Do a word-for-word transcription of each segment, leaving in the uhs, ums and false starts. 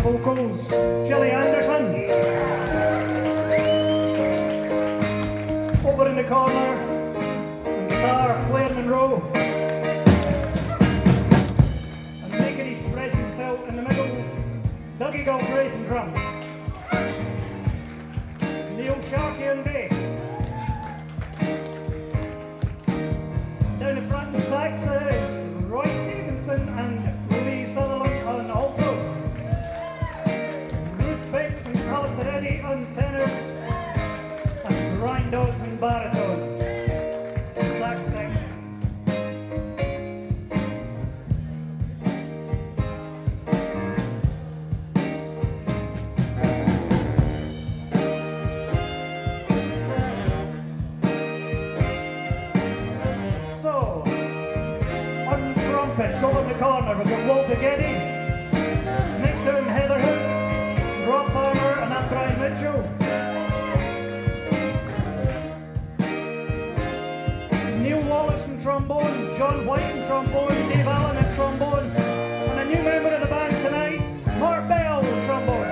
vocals, Gilly Anderson. Over in the corner, on guitar, Claire Monroe. And making his presence felt in the middle, Dougie Galbraith and drum. Neil Sharkey on bass. Down the front and sax is Roy Stevenson and Louise Sutherland on alto. Ruth Biggs and Alistair Eddy on tenors. And Brian Dodds on baritone. Sax section. Trumpets over in the corner, we've got Walter Geddes. Next to him, Heather Hook, Rob Farmer, and I'm Brian Mitchell. Neil Wallace in trombone, John White in trombone, Dave Allen in trombone, and a new member of the band tonight, Mark Bell in trombone.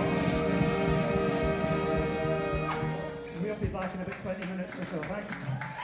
We'll be back in about twenty minutes or so. Thanks.